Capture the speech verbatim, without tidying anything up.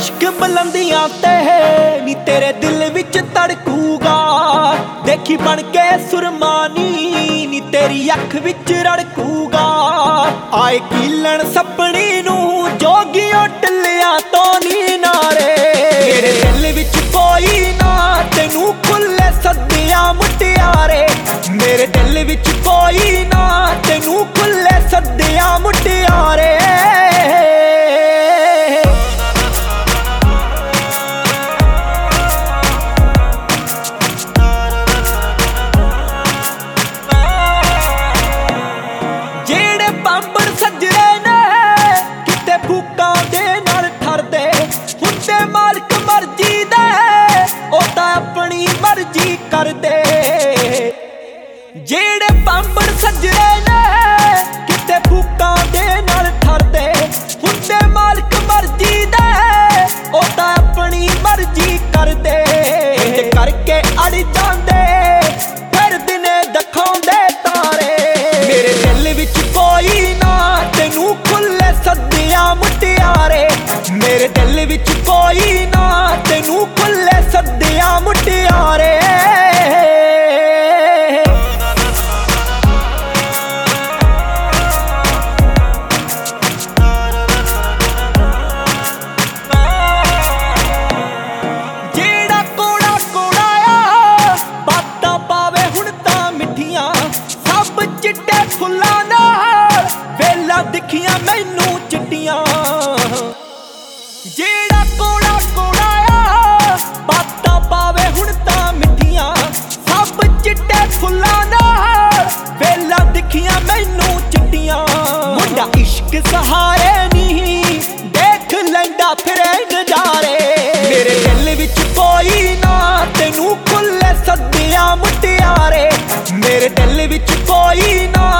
इश्क बुलंदियां ते नी तेरे दिल विच धड़कूगा। देखी बन के सुरमानी नी तेरी अख विच रड़कूगा। आए कीलन सपनी नू जोगियों टल्लियां तो नी नारे। मेरे दिल विच कोई ना तेनू खुले सदियां मुटियारे। मेरे दिल विच कोई ना तेनू खुले सदियां मुटियारे। मर्जी कर दे जेड़े पांबड़ सजरे ने किते फूकां दे नाल ठरदे। हुंदे मालिक मर्जी दे ओ तां अपनी मर्जी कर दे। इंज करके अड़ जांदे फिर दिने दिखाउंदे तारे। मेरे दिल विच कोई ना तेनू खुले सदियां मुटियारे। मेरे दिल विच कोई ना तेनू खुले सदियां मुटियारे। फुल्लां नाल वेला दिखियां मैनू चिट्टियां। जेड़ा कोड़ा कोड़ा आ बातां पावे हुण तां मिठियां। सब चिट्टे फुल्लां नाल वेला दिखियां मैनू चिट्टियां। मुंडा इश्क सहारे नी देख लैंदा फिरे नजारे। मेरे दिल विच कोई ना तेनू खुले सदियां मुटियारे। मेरे दिल विच कोई ना